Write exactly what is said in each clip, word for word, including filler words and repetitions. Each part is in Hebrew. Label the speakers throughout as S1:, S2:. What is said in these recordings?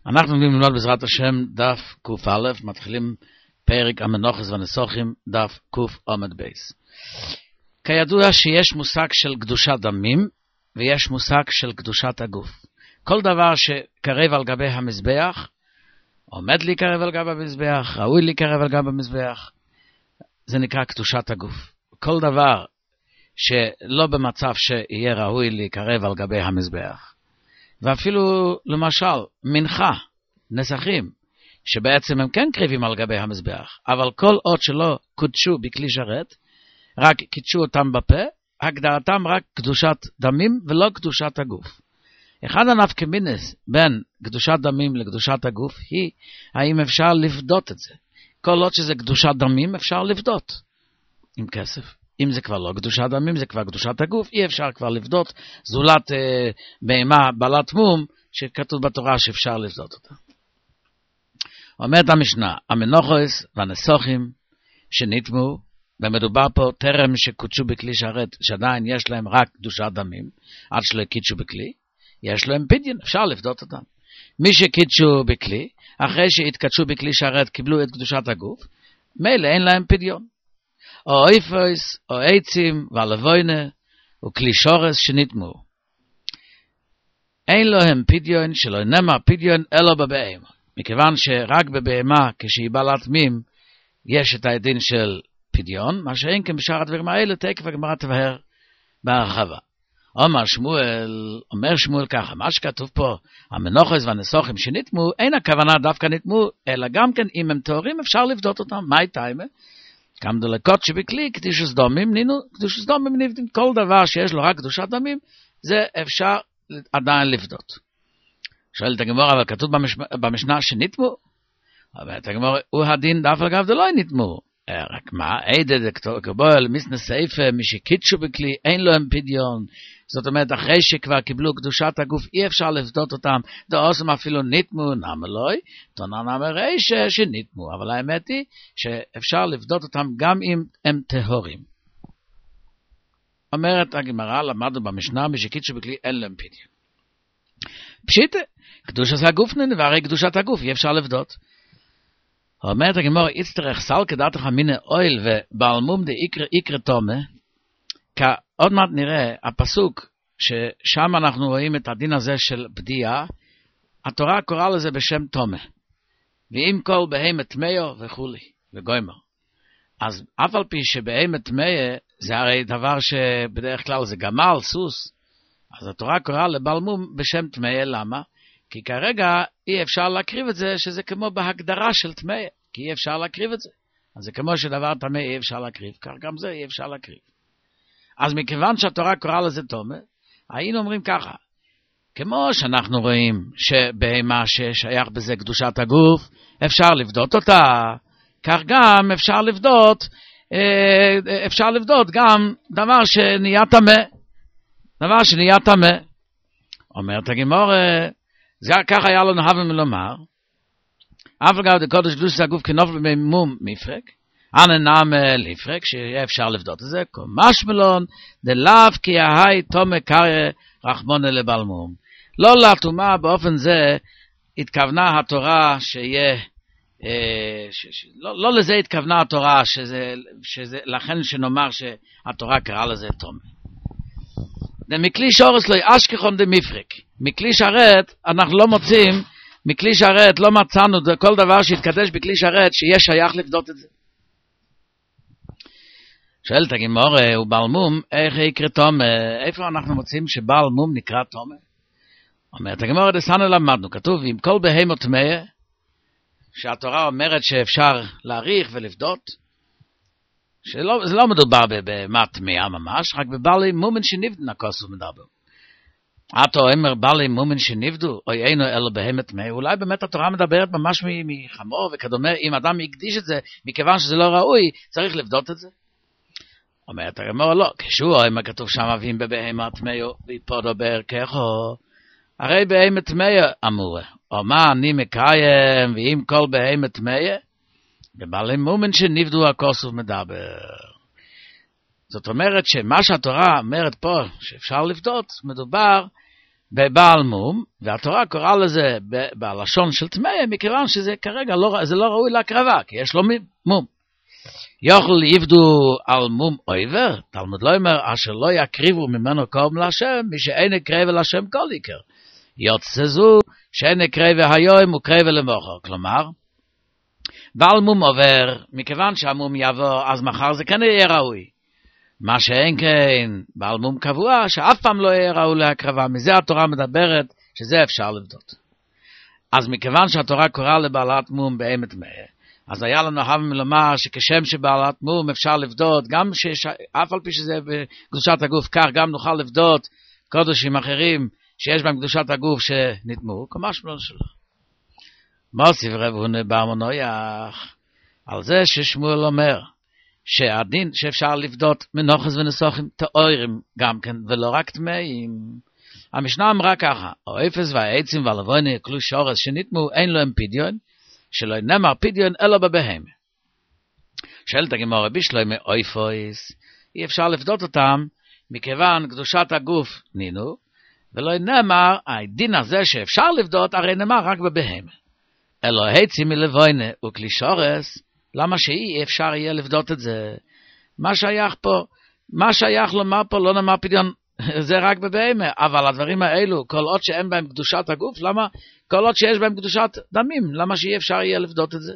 S1: אנחנו נלמד ללמוד בעזרת השם דף ק"א, מתחילים פרק המנוחס והנסוחים, דף קע"ב. כידוע שיש מושג של קדושת דמים ויש מושג של קדושת הגוף. כל דבר שקרב על גבי המזבח, עומד להיקרב על גבי המזבח, ראוי להיקרב על גבי המזבח, זה נקרא קדושת הגוף. כל דבר שלא במצב שיהיה ראוי להיקרב על גבי המזבח. ואפילו למשל מנחה, נסכים, שבעצם הם כן קריבים על גבי המזבח, אבל כל עוד שלא קודשו בכלי שרת, רק קידשו אותם בפה, הגדרתם רק קדושת דמים ולא קדושת הגוף. אחד הנפקמינס בין קדושת דמים לקדושת הגוף היא האם אפשר לפדות את זה. כל עוד שזה קדושת דמים אפשר לפדות עם כסף. אם זה כבר לא קדושת דמים, זה כבר קדושת הגוף, אי אפשר כבר לפדות זולת אה, בהמה בעלת מום, שכתוב בתורה שאפשר לפדות אותה. אומרת המשנה, המנוחס והנסוחים שנטמעו, ומדובר פה טרם שקודשו בכלי שרת, שעדיין יש להם רק קדושת דמים, עד שלא קידשו בכלי, יש להם פדיון, אפשר לפדות אותם. מי שקידשו בכלי, אחרי שהתקדשו בכלי שרת, קיבלו את קדושת הגוף, מילא אין להם פדיון. או איפוס, או עצים, והלבוינה, וכלי שורס שנטמעו. אין להם פדיון, שלא נאמר פדיון, אלא בבהמה. מכיוון שרק בבהמה, כשהיא בעלת מים, יש את הדין של פדיון, מה שאין כן בשאר הדברים האלה, תקף הגמרא תבהר בהרחבה. אומר שמואל, אומר שמואל ככה, מה שכתוב פה, המנוחס והנסוחים שנטמעו, אין הכוונה דווקא נטמעו, אלא גם כן אם הם טהורים אפשר לפדות אותם. מה הייתה? כמה דלקות שבכלי, קדושת דמים, נינו, קדושת דמים נבדים, כל דבר שיש לו רק קדושת דמים, זה אפשר עדיין לפדות. שואלת הגמרא, אבל כתוב במשנה שנטמעו? אומרת הגמרא, הוא הדין דף אגב דלא נטמעו. רק מה, עדד כבועל מיסנס סעיפה, מי שקידשו בכלי, אין לו הם פדיון. זאת אומרת, אחרי שכבר קיבלו קדושת הגוף, אי אפשר לפדות אותם, דאוסם אפילו נטמעו, נמה לוי, תונה נמה רישה שנטמעו. אבל האמת היא שאפשר לפדות אותם גם אם הם טהורים. אומרת הגמרא, למדנו במשנה, מי שקידשו בכלי, אין להם פדיון. פשיטה, קדושת הגוף נין, והרי קדושת הגוף אי אפשר לפדות. אומרת הגמרא, יצטרך סל כדעתך מיני אויל ובעל מום דה איקרא תומה, כי עוד מעט נראה הפסוק ששם אנחנו רואים את הדין הזה של בדיעה, התורה קוראה לזה בשם תומה, ואם כל בהמה טמאה וכולי, וגוימר. אז אף על פי שבהמה טמאה זה הרי דבר שבדרך כלל זה גמל, סוס, אז התורה קוראה לבעל מום בשם טמאה, למה? כי כרגע אי אפשר להקריב את זה, שזה כמו בהגדרה של טמאה, כי אי אפשר להקריב את זה. אז זה כמו שדבר טמא אי אפשר להקריב, כך גם זה אי אפשר להקריב. אז מכיוון שהתורה קוראה לזה תומה, היינו אומרים ככה, כמו שאנחנו רואים שבהמה ששייך בזה קדושת הגוף, אפשר לפדות אותה, כך גם אפשר לפדות, אפשר לפדות גם דבר שנהיה טמא, דבר שנהיה טמא. אומרת הגמרא, זה כך היה לו נהב מלומר, אף אגב דקודש קדושת הגוף כנופל במום מפרק, אנא נעמה לפרק, שיהיה אפשר לפדות את זה, קומש מלון, דלאו כי ההי תומה קרא רחמונה לבלמום. לא לטומאה באופן זה התכוונה התורה שיהיה, אה, ש, ש, לא, לא לזה התכוונה התורה, שזה, שזה, לכן שנאמר שהתורה קראה לזה תומה. מכלי שורס לא אשכחון דמפרק. מכלי שרת אנחנו לא מוצאים, מכלי שרת לא מצאנו כל דבר שהתקדש בכלי שרת שיהיה שייך לפדות את זה. שואלת הגמרא, הוא בעל מום, איך יקרא תומה? איפה אנחנו מוצאים שבעל מום נקרא תומה? אומרת הגמרא, דסנו למדנו, כתוב, עם כל בהמה טמאה, שהתורה אומרת שאפשר להאריך ולפדות, שלא, זה לא מדובר במה טמאה ממש, רק בבעלי מומן שנבדו נקוסו מדבר. עתו אומר בעלי מומן שנבדו, אוי אינו אלו בהמה טמאה, אולי באמת התורה מדברת ממש מחמור וכדומה, אם אדם יקדיש את זה, מכיוון שזה לא ראוי, צריך לפדות את זה. אומרת הגמרא, לא, כשהוא אומר כתוב שם אבים בבהמה טמאה, ויפודו בערכךו, הרי בהמה טמאה אמור, או מה אני מקיים, ואם כל בהמה טמאה, בבעלי מומן שנבדו הכוסו מדבר. זאת אומרת שמה שהתורה אומרת פה, שאפשר לפדות, מדובר בבעל מום, והתורה קוראה לזה בלשון של טמא, מכיוון שזה כרגע לא, זה לא ראוי להקרבה, כי יש לו מום. יוכל יבדו על מום אויבר, תלמוד לא אומר, אשר לא יקריבו ממנו קום להשם, מי שאין יקרבה להשם כל עיקר. יוצא זו, שאין יקרבה היום וקרבה למוחר. כלומר, בעל מום עובר, מכיוון שהמום יבוא, אז מחר זה כן יהיה ראוי. מה שאין כן, בעל מום קבוע, שאף פעם לא יהיה ראוי להקרבה. מזה התורה מדברת, שזה אפשר לבדות. אז מכיוון שהתורה קוראה לבעלת מום באמת מה, אז היה לנו הבם לומר שכשם שבעלת מום אפשר לבדות, גם שאף על פי שזה בקדושת הגוף, כך גם נוכל לבדות קודשים אחרים שיש בהם קדושת הגוף שנתמו, כמה שמלון שלו. מוסיף רב הונא בר מנויח, על זה ששמואל אומר, שהדין שאפשר לבדות מנוחס ונסוחים תאורים גם כן, ולא רק טמאים. המשנה אמרה ככה, האפס והעצים והלבוני כלו שורס שנתמו, אין לו הם פדיון, שלא נאמר פדיון אלא בבהמה. שואלת הגמרא בשלומי אויפויס, אי אפשר לבדות אותם, מכיוון קדושת הגוף נינו, ולא נאמר, הדין הזה שאפשר לבדות, הרי נאמר רק בבהמה. אלא העצים מלבוני וכלי שורס, למה שאי אפשר יהיה לבדות את זה? מה שייך פה, מה שייך לומר פה, לא נאמר פדיון, זה רק בבהמה, אבל הדברים האלו, כל עוד שאין בהם קדושת הגוף, למה, כל עוד שיש בהם קדושת דמים, למה שאי אפשר יהיה לבדות את זה?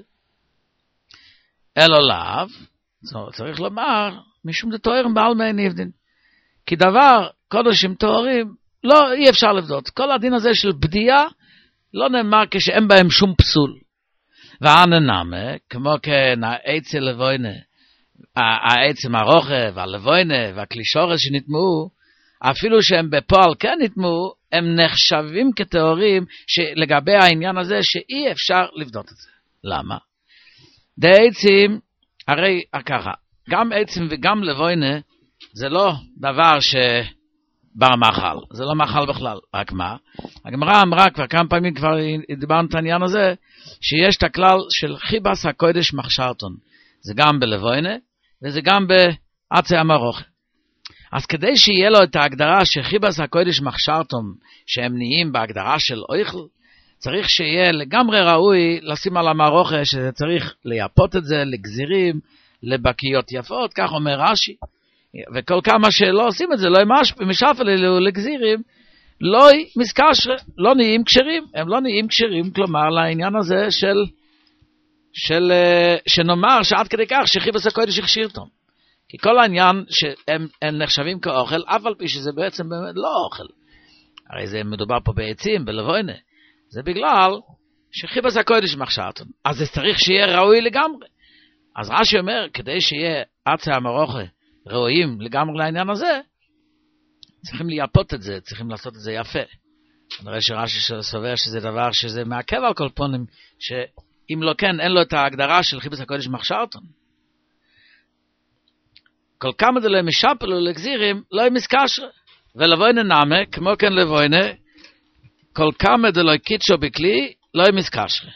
S1: אלא לאו, צריך לומר, משום דתוארם בעל מי נבדין. כי דבר, קודשים תוארים, לא, אי אפשר לבדות. כל הדין הזה של בדיעה, לא נאמר כשאין בהם שום פסול. והננמה, כמו כן העצי לבוינה, העצם הרוחה והלבוינה והקלישורס שנתמעו, אפילו שהם בפועל כן נתמעו, הם נחשבים כתיאורים שלגבי העניין הזה שאי אפשר לבדות את זה. למה? די עצים, הרי ככה, גם עצים וגם לבוינה, זה לא דבר שבר מחל, זה לא מחל בכלל, רק מה? הגמרא אמרה כבר כמה פעמים, כבר דיברנו את העניין הזה, שיש את הכלל של חיבס הקודש מחשרתון, זה גם בלבוינה, וזה גם בעצי המרוך. אז כדי שיהיה לו את ההגדרה של חיבס הקודש מחשרתון, שהם נהיים בהגדרה של אויכל, צריך שיהיה לגמרי ראוי לשים על המרוחה, שזה צריך לייפות את זה לגזירים, לבקיות יפות, כך אומר רש"י. וכל כמה שלא עושים את זה, לא משפל אלו לגזירים, לא מזכש, לא נהיים כשרים, הם לא נהיים כשרים, כלומר לעניין הזה של, של, שנאמר שעד כדי כך שחיבס הקודש הכשירתום. כי כל העניין שהם הם נחשבים כאוכל, אף על פי שזה בעצם באמת לא אוכל. הרי זה מדובר פה בעצים, בלבוינה. זה בגלל שחיבס הקודש מחשרתום. אז זה צריך שיהיה ראוי לגמרי. אז רש"י אומר, כדי שיהיה עצי המרוחה ראויים לגמרי לעניין הזה, צריכים לייפות את זה, צריכים לעשות את זה יפה. נראה שרש"י סובר שזה דבר שזה מעכב על כל פונים, שאם לא כן, אין לו את ההגדרה של חיבס הקודש מחשרתון. כל כמה דלוי משפלו לגזירים, לא יהיה מסקשר. ולבוינה נאמה, כמו כן לבוינה, כל כמה דלוי קידשו בכלי, לא יהיה מסקשר.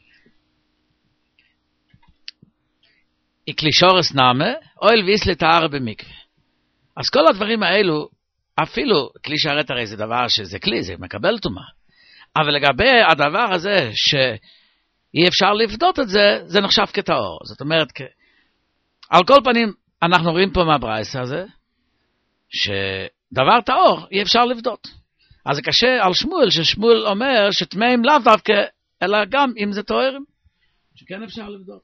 S1: איקלי שורס נאמה, אוהל ויס לתאר במקווה. אז כל הדברים האלו, אפילו כלי שרת הרי זה דבר שזה כלי, זה מקבל תומה. אבל לגבי הדבר הזה שאי אפשר לפדות את זה, זה נחשב כטהור. זאת אומרת, על כל פנים, אנחנו רואים פה מהברייס הזה, שדבר טהור אי אפשר לפדות. אז זה קשה על שמואל, ששמואל אומר שטמאים לאו דווקא, אלא גם אם זה טהורים, שכן אפשר לפדות.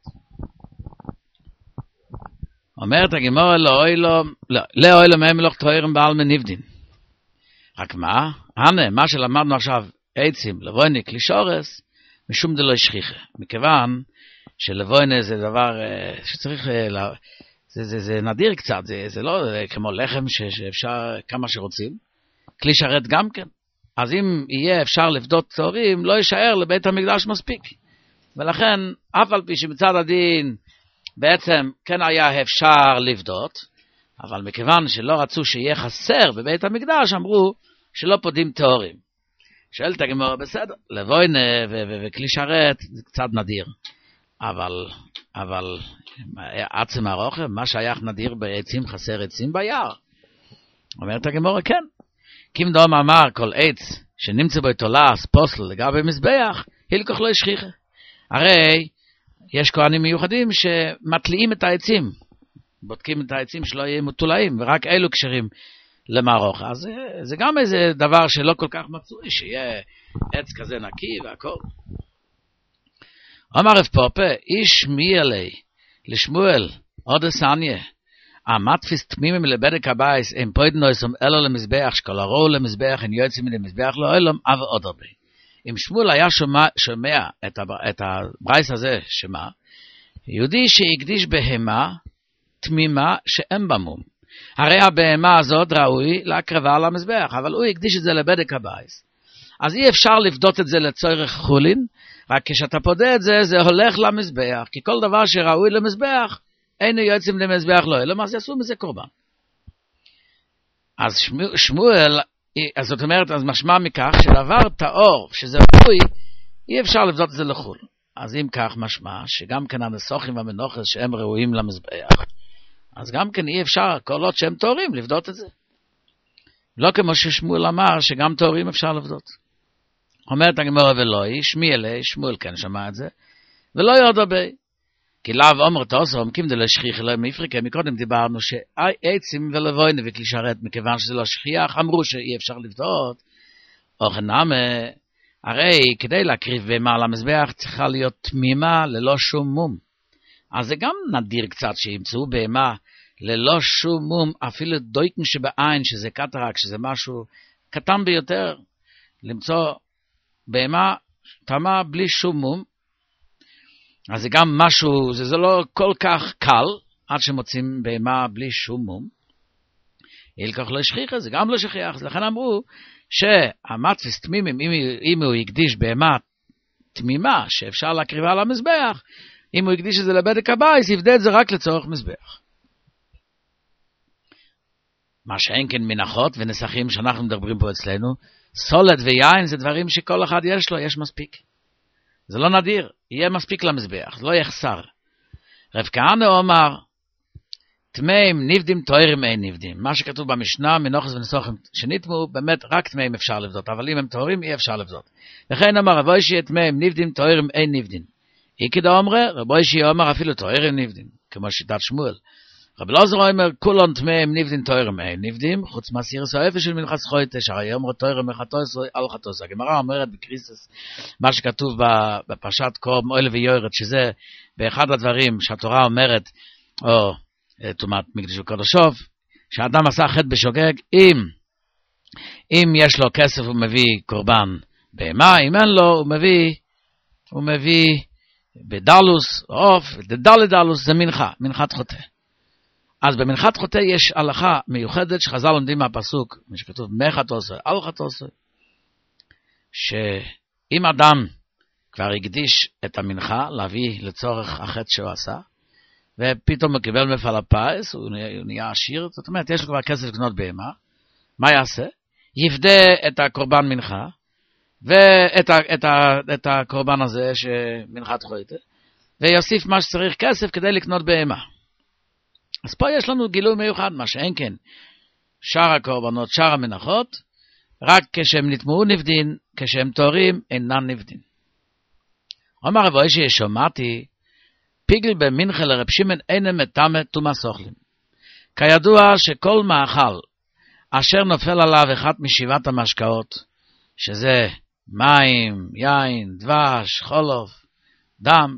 S1: אומרת הגמרא לא אוי לו מהם מלוך טהורים בעל מנבדין. רק מה? הנה, מה שלמדנו עכשיו, עצים, לבויני, כלי שורס, משום דלא שכיחה. מכיוון שלבויני זה דבר שצריך, זה, זה, זה נדיר קצת, זה, זה לא זה כמו לחם ש, שאפשר כמה שרוצים. כלי שרת גם כן. אז אם יהיה אפשר לפדות טהורים, לא יישאר לבית המקדש מספיק. ולכן, אף על פי שמצד הדין, בעצם כן היה אפשר לפדות, אבל מכיוון שלא רצו שיהיה חסר בבית המקדש, אמרו שלא פודים טהורים. שואלת הגמרא, בסדר, לבוינה וכלי שרת זה קצת נדיר, אבל, אבל עצם הרוחה, מה שייך נדיר בעצים, חסר עצים ביער. אומרת הגמרא, כן. קים דום אמר כל עץ שנמצא בו תולס, פוסל, לגבי מזבח, הילקוח לא ישכיחה. הרי יש כהנים מיוחדים שמטליעים את העצים, בודקים את העצים שלא יהיו מטולאים, ורק אלו קשרים למערוך. אז זה, זה גם איזה דבר שלא כל כך מצוי, שיהיה עץ כזה נקי והכל. אומר רב פופה, איש מי אלי, לשמואל, עוד הסניה, המטפיס תמימים לבדק הבייס, הם פוידנויסום אלו למזבח, שכל הרעו למזבח, הם יועצים למזבח, לא אלו, אבל עוד הרבה. אם שמואל היה שומע, שומע את, הב, את הברייס הזה, שמה, יהודי שהקדיש בהמה, תמימה שאין במום. הרי הבהמה הזאת ראוי להקרבה על המזבח, אבל הוא הקדיש את זה לבדק הבייס. אז אי אפשר לבדות את זה לצורך חולין, רק כשאתה פודה את זה, זה הולך למזבח, כי כל דבר שראוי למזבח, אין יועצים למזבח לא, אלא מה זה יעשו מזה קורבן. אז שמואל, אז זאת אומרת, אז משמע מכך, שדבר טהור, שזה ראוי, אי אפשר לבדות את זה לחול. אז אם כך משמע, שגם כן הנסוכים והמנוחס שהם ראויים למזבח, אז גם כן אי אפשר, כל עוד שהם טהורים, לבדות את זה. לא כמו ששמואל אמר, שגם טהורים אפשר לבדות. אומרת הגמרא ולא, שמי אלי, שמואל כן שמע את זה, ולא יודע הרבה. כי לאו אומר תעשו, עומקים דלא שכיח אלוהים מאפריקה, מקודם דיברנו שעצים ולבוין וכלי שרת, מכיוון שזה לא שכיח, אמרו שאי אפשר לבדות, או חנמה, הרי כדי להקריב בהמה על המזבח, צריכה להיות תמימה ללא שום מום. אז זה גם נדיר קצת שימצאו בהמה ללא שום מום, אפילו דויקן שבעין, שזה קטרק, שזה משהו קטן ביותר, למצוא בהמה תמה בלי שום מום, אז זה גם משהו, זה, זה לא כל כך קל, עד שמוצאים בהמה בלי שום מום. ילקח לא שכיח, זה גם לא שכיח. לכן אמרו שהמטפיס תמימים, אם, אם הוא יקדיש בהמה תמימה, שאפשר להקריבה על המזבח, אם הוא יקדיש את זה לבדק הבייס, יפדה את זה רק לצורך מזבח. מה שאין כן מנחות ונסחים שאנחנו מדברים פה אצלנו, סולת ויין זה דברים שכל אחד יש לו, יש מספיק. זה לא נדיר, יהיה מספיק למזבח, זה לא יחסר. רב כהנא אומר, תמאים נבדים תוארים אין נבדים. מה שכתוב במשנה, מנוחס ונסוחים שנתמו, באמת רק תמאים אפשר לבדות, אבל אם הם תוארים אי אפשר לבדות. לכן אמר רבוי שיהיה תמאים נבדים תוארים אין נבדים. איקדא אומרה, רבוי שיהיה אומר אפילו תוארים נבדים, כמו שיטת שמואל. רב אלעזר אומר, כולון תמאים נבדים תוארים אין נבדים, חוץ מהסירס האפס של מנחת חויטה, שהרי אומר תוארים מחתוס על חתוס. הגמרא אומרת בקריסס, מה שכתוב בפרשת קורב מועל ויורת, שזה באחד הדברים שהתורה אומרת, או תומת מקדש וקודשוב, שהאדם עשה חטא בשוגג, אם, אם יש לו כסף הוא מביא קורבן בהמה, אם אין לו הוא מביא, הוא מביא בדלוס, עוף, דל דלוס זה מנחה, מנחת חוטא. אז במנחת חוטא יש הלכה מיוחדת שחז"ל לומדים מהפסוק, שכתוב מחת עושה, על חת עושה, שאם אדם כבר הקדיש את המנחה להביא לצורך החטא שהוא עשה, ופתאום הוא קיבל מפעל הפיס, הוא נהיה עשיר, זאת אומרת, יש לו כבר כסף לקנות בהמה, מה יעשה? יפדה את הקורבן מנחה, ואת ה, את ה, את הקורבן הזה שמנחת חוטא, ויוסיף מה שצריך כסף כדי לקנות בהמה. אז פה יש לנו גילוי מיוחד, מה שאין כן, שאר הקורבנות, שאר המנחות, רק כשהם נטמעו נבדין, כשהם תורים, אינן נבדין. אומר רבוי ששומעתי, פיגל במנחה לרב שמעון אינם מטמא טומאה סוכלים. כידוע שכל מאכל אשר נופל עליו אחת משבעת המשקאות, שזה מים, יין, דבש, חולוף, דם,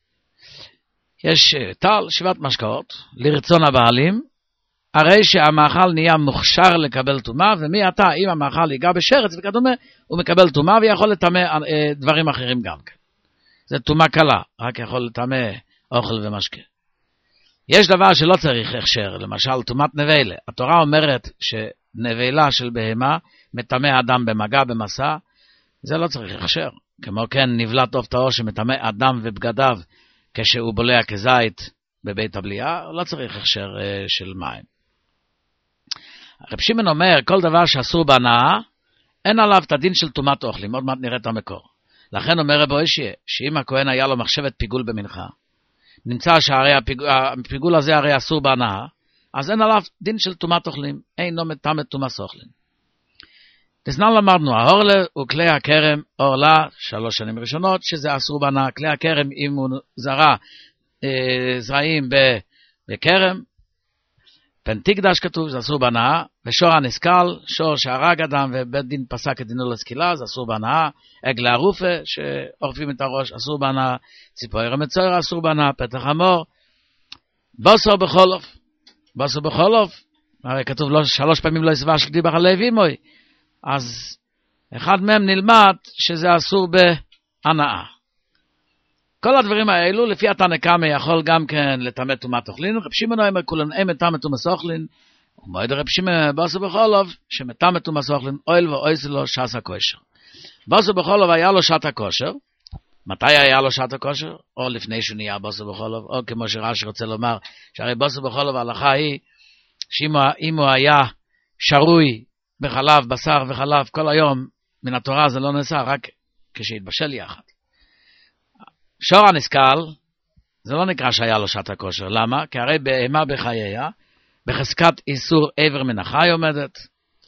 S1: יש טל, שבעת משקאות, לרצון הבעלים, הרי שהמאכל נהיה מוכשר לקבל טומאה, ומעתה אם המאכל ייגע בשרץ וכדומה, הוא מקבל טומאה ויכול לטמא דברים אחרים גם כן. זה טומאה קלה, רק יכול לטמא אוכל ומשקה. יש דבר שלא צריך הכשר, למשל טומאת נבלה. התורה אומרת שנבלה של בהמה מטמא אדם במגע במסע, זה לא צריך הכשר. כמו כן נבלת עוף טהור שמטמא אדם ובגדיו כשהוא בולע כזית בבית הבליעה, לא צריך הכשר uh, של מים. רב שמעון אומר, כל דבר שאסור בהנאה, אין עליו את הדין של טומאת אוכלים, עוד מעט נראה את המקור. לכן אומר רב אוישיה, שאם הכהן היה לו מחשבת פיגול במנחה, נמצא שהרי הפיגול, הפיגול הזה הרי אסור בהנאה, אז אין עליו דין של טומאת אוכלים, אינו מטמא טומאת אוכלים. דסנן למדנו, ההורלה הוא כלי הכרם, אורלה, שלוש שנים ראשונות, שזה אסור בהנאה. כלי הכרם, אם הוא זרע אה, זרעים בכרם, פנטיקדש כתוב, זה אסור בהנאה, ושור הנסקל, שור שהרג אדם ובית דין פסק את דינו לסקילה, זה אסור בהנאה, עגלה ערופה, שעורפים את הראש, אסור בהנאה, ציפור מצויר, אסור בהנאה, פתח המור, בוסו בחולוף, בוסו בחולוף, הרי כתוב לא, שלוש פעמים לא יסבש כדיבח הלוי מוי, אז אחד מהם נלמד שזה אסור בהנאה. כל הדברים האלו, לפי התנא קמא יכול גם כן לטמא טומאת אוכלין, רב שמעון אומר כולן אין מטמא טומאת אוכלין, ומועד רב שמעון בוסו בחולוב, שמטמא טומאת אוכלין, אוהל ואויס לו שעת הכושר. בוסו בחולוב היה לו שעת הכושר, מתי היה לו שעת הכושר? או לפני שהוא נהיה בוסו בחולוב, או כמו שרש"י רוצה לומר, שהרי בוסו בחולוב ההלכה היא, שאם הוא היה שרוי בחלב, בשר וחלב כל היום, מן התורה זה לא נעשה, רק כשהתבשל יחד. שור הנסקל, זה לא נקרא שהיה לו שעת הכושר. למה? כי הרי בהמה בחייה, בחזקת איסור עבר מן החי עומדת.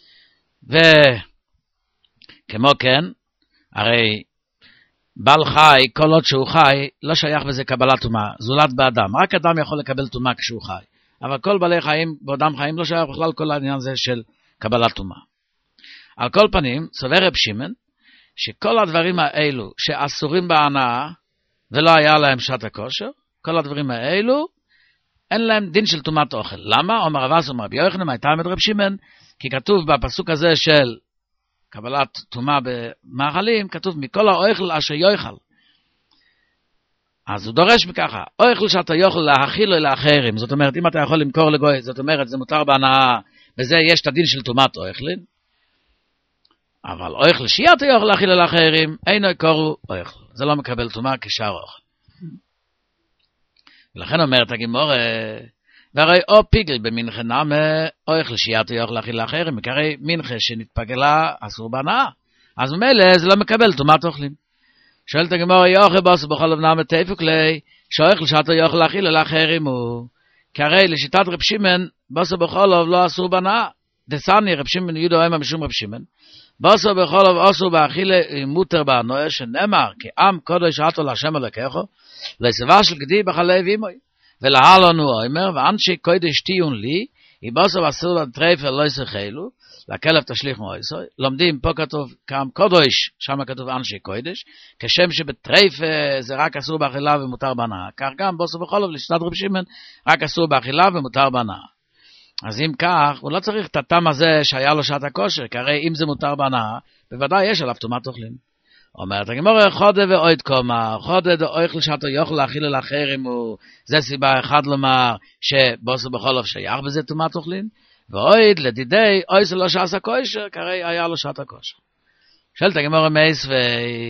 S1: וכמו כן, הרי בעל חי, כל עוד שהוא חי, לא שייך בזה קבלת טומאה, זולת באדם. רק אדם יכול לקבל טומאה כשהוא חי. אבל כל בעלי חיים, באודם חיים, לא שייך בכלל כל העניין הזה של קבלת טומאה. על כל פנים, סובר רב שמעון, שכל הדברים האלו שאסורים בהנאה, ולא היה להם שעת הכושר, כל הדברים האלו, אין להם דין של טומאת אוכל. למה? אומר רב אסי אומר רבי יוחנן, הייתה עמד רב שמעון, כי כתוב בפסוק הזה של קבלת טומאה במאכלים, כתוב מכל האוכל אשר יאכל. אז הוא דורש מככה, אוכל שאתה יאכל להאכיל לאחרים, זאת אומרת, אם אתה יכול למכור לגוי, זאת אומרת, זה מותר בהנאה, וזה יש את הדין של טומאת אוכלין, אבל אוכל שאתה יאכל להאכיל לאחרים, אינו קורו אוכל. זה לא מקבל טומאה כשאר אוכל. ולכן אומרת הגמרא, והרי או פיגל במנחה נמה, אוכל שאתה יאכל להאכיל לאחרים, מכרי מנחה שנתפגלה אסור בהנאה. אז ממילא זה לא מקבל טומאת אוכלים. שואלת הגמרא, יאכל בוסו בחולוב נמה תיפוק כלי, שאוכל שאתה יאכל להאכיל לאחרים הוא. כי הרי לשיטת רב שמעון, בוסו בחולוב לא אסור בהנאה. דסני רב שמעון יהודה אומר משום רב שמעון, בוסו בחולוב אסור באכילה מותר בהנאה, שנאמר כי עם קודש עטו להשם אלוקיכו, לסבה של גדי בחלב אימוי. ולהלן הוא אומר, ואנשי קודש תיון לי, אם בוסו אסור לטרייפר לא ישחלו, לכלב תשליך מויסוי. לומדים פה כתוב כאם קודש, שם כתוב אנשי קודש, כשם שבטרייפר זה רק אסור באכילה ומותר בהנאה. כך גם בוסו בחולוב לשיטת רב שמעון, רק אסור באכילה ומותר בהנאה. אז אם כך, הוא לא צריך את הטעם הזה שהיה לו שעת הכושר, כי הרי אם זה מותר בהנאה, בוודאי יש עליו טומאת אוכלים. אומרת הגמרא, חודה ואויד קומה, חודה דאוכל שאתה יאכל להאכיל לאחרים, זה סיבה אחת לומר שבוסו בחולוב שייך בזה טומאת אוכלים, ואויד לדידי, אוי זה לא שעשה כושר, כי הרי היה לו שעת הכושר. שואלת הגמרא מייס ו...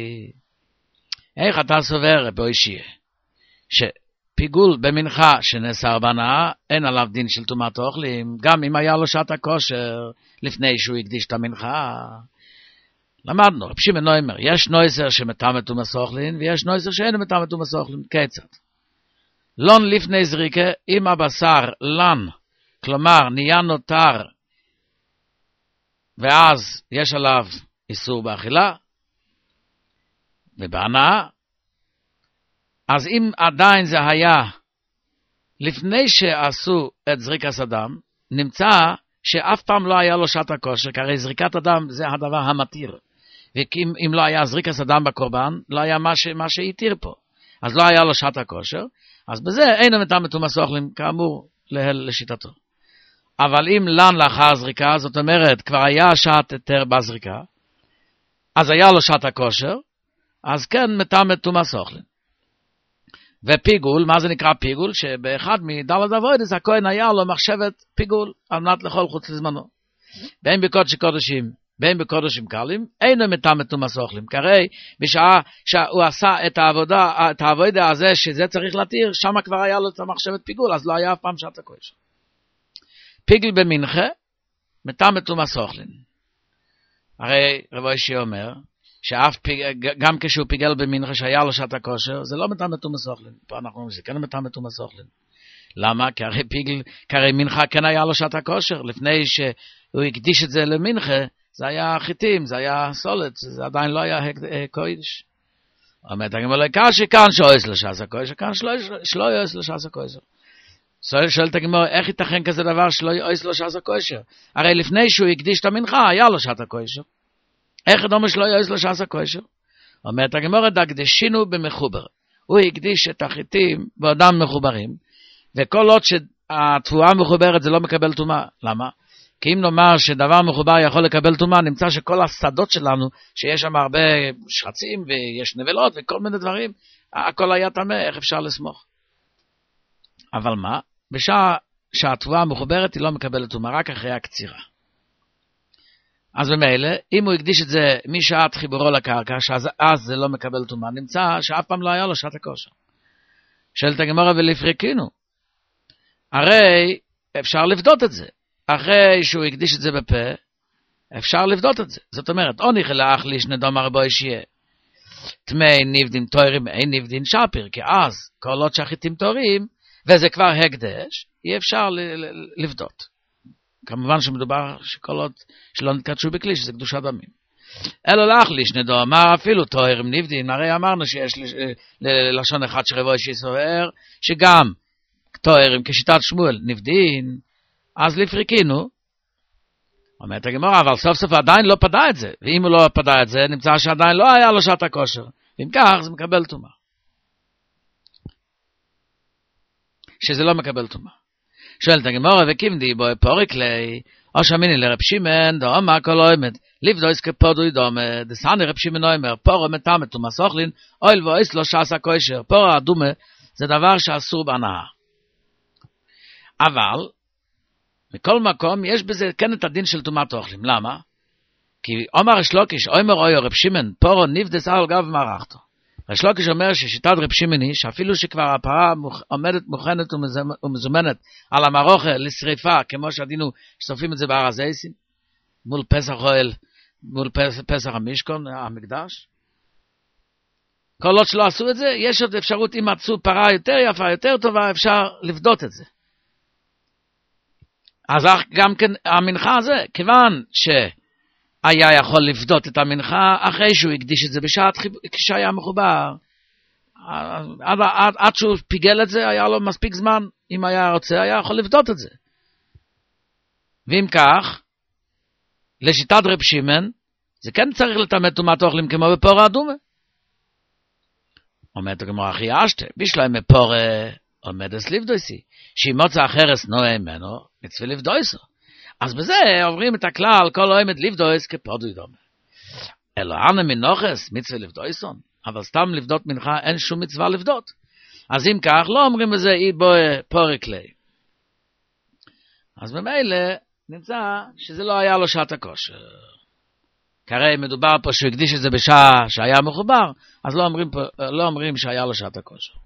S1: איך אתה סובר באישיה, שפיגול במנחה שנאסר בהנאה, אין עליו דין של טומאת אוכלים, גם אם היה לו שעת הכושר לפני שהוא הקדיש את המנחה. למדנו, רב שמעון אומר, יש נויסר שמטמא טומאת אוכלים, ויש נויסר שאין מטמא טומאת אוכלים. כיצד? לון לפני זריקה, אם הבשר לן, כלומר נהיה נותר, ואז יש עליו איסור באכילה, ובהנאה, אז אם עדיין זה היה, לפני שעשו את זריקת הדם, נמצא שאף פעם לא היה לו שעת הכושר, כי הרי זריקת הדם זה הדבר המתיר. ואם לא היה זריקת הדם בקורבן, לא היה מה, ש, מה שהתיר פה. אז לא היה לו שעת הכושר, אז בזה אין מטמא טומאת אוכלים, כאמור, לשיטתו. אבל אם לן לאחר זריקה, זאת אומרת, כבר היה שעת היתר בזריקה, אז היה לו שעת הכושר, אז כן מטמא טומאת אוכלים. ופיגול, מה זה נקרא פיגול? שבאחד מדלת אבוידס, הכהן היה לו מחשבת פיגול, על מנת לאכול חוץ לזמנו. בין בקודש קודשים, בין בקודשים קלים, אינו מטמא טומאת אוכלים. כי הרי בשעה שהוא עשה את העבודה, את העבודה הזה, שזה צריך להתיר, שם כבר היה לו את המחשבת פיגול, אז לא היה אף פעם שעת הכושר. פיגל במנחה, מטמא טומאת אוכלים. הרי רב אשי אומר, שאף פיג, גם כשהוא פיגל במנחה שהיה לו שעת הכושר, זה לא מטמא טומאת אוכלים. פה אנחנו אומרים שזה כן מטמא טומאת אוכלים. למה? כי הרי פיגל, כי הרי מנחה כן היה לו שעת הכושר, לפני שהוא הקדיש את זה למנחה, זה היה חיטים, זה היה סולת, זה עדיין לא היה קודש. אומרת הגמרא, קשי כאן שאויס לשעס הקודש, כאן שלא יאויס לשעס הקודש. שואלת הגמרא, איך ייתכן כזה דבר שלא יאויס לשעס הקודש? הרי לפני שהוא הקדיש את המנחה, היה לו שעת הקודש. איך אדומה שלא יאויס לשעס הקודש? אומרת הגמרא, דקדשינו במחובר. הוא הקדיש את החיטים באותם מחוברים, וכל עוד שהתבואה מחוברת זה לא מקבל טומאה. למה? כי אם נאמר שדבר מחובר יכול לקבל טומאה, נמצא שכל השדות שלנו, שיש שם הרבה שחצים ויש נבלות וכל מיני דברים, הכל היה טמא, איך אפשר לסמוך? אבל מה? בשעה שהתבואה מחוברת היא לא מקבלת טומאה, רק אחרי הקצירה. אז במילא, אם הוא הקדיש את זה משעת חיבורו לקרקע, אז זה לא מקבל טומאה, נמצא שאף פעם לא היה לו שעת הכושר. שואלת הגמרא ולפרקינו. הרי אפשר לבדות את זה. אחרי שהוא הקדיש את זה בפה, אפשר לבדות את זה. זאת אומרת, או ניחלח לישנה דומר בו ישיה. תמי נבדים תוירים, אין נבדים שפיר, כי אז כל עוד שהחיטים תורים, וזה כבר הקדש, אי אפשר לבדות. כמובן שמדובר שכל עוד שלא נתקדשו בכלי, שזה קדושת דמים. אלו לך לישנה דומר, אפילו תוירים נבדים, הרי אמרנו שיש לשון אחד שרבו ישי סוער, שגם תוירים כשיטת שמואל נבדים, אז לפריקינו, אומרת הגמרא, אבל סוף סוף עדיין לא פדה את זה, ואם הוא לא פדה את זה, נמצא שעדיין לא היה לו שעת הכושר, ואם כך זה מקבל טומאה. שזה לא מקבל טומאה. שואלת הגמרא, וקימדי בו פוריק לי, או שמיני לרב שמעון, דאמר כל עומד, לבדויס כפודוי דומה, דסני רב שמעון אומר, פורו מטמא טומאה סוכלין, אויל ואויס לו שעשה כושר, פורו אדומה, זה דבר שאסור בהנאה. אבל, מכל מקום, יש בזה כן את הדין של טומאת אוכלים. למה? כי אומר השלוקיש, אומר אוי רב שמעון, פורו נבדס על גב מערכתו. השלוקיש אומר ששיטת רב שמעון היא, שאפילו שכבר הפרה עומדת מוכנת ומזומנת על המערוכה לשריפה, כמו שעדינו ששורפים את זה בהר הזיתים, מול פסח אוהל, מול פסח, פסח המשכון, המקדש. כל עוד שלא עשו את זה, יש עוד אפשרות, אם מצאו פרה יותר יפה, יותר טובה, אפשר לבדות את זה. אז גם כן המנחה הזה, כיוון שהיה יכול לבדות את המנחה, אחרי שהוא הקדיש את זה בשעת כשהיה מחובר, עד, עד, עד שהוא פיגל את זה, היה לו מספיק זמן, אם היה רוצה, היה יכול לבדות את זה. ואם כך, לשיטת רב שמעון, זה כן צריך לטמא טומאת אוכלים כמו בפורה אדומה. אומרת הגמרא, אחי אשתה, בשלוי מפורה עומדס לבדויסי, שאם מוצא אחרס נועה ממנו, מצווה לבדויסו. אז בזה עוברים את הכלל, כל עומד לבדויס כפודוי דומה. אלא אנה מנוחס, מצווה לבדויסון, אבל סתם לבדות מנחה, אין שום מצווה לבדות. אז אם כך, לא אומרים בזה, אי בוי פורק לי. אז במילא, נמצא שזה לא היה לו שעת הכושר. כרי מדובר פה שהוא הקדיש את זה בשעה שהיה מחובר, אז לא אומרים, פה, לא אומרים שהיה לו שעת הכושר.